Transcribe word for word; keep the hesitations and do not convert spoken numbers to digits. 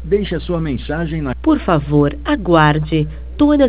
Deixe a sua mensagem na... Por favor, aguarde. Todas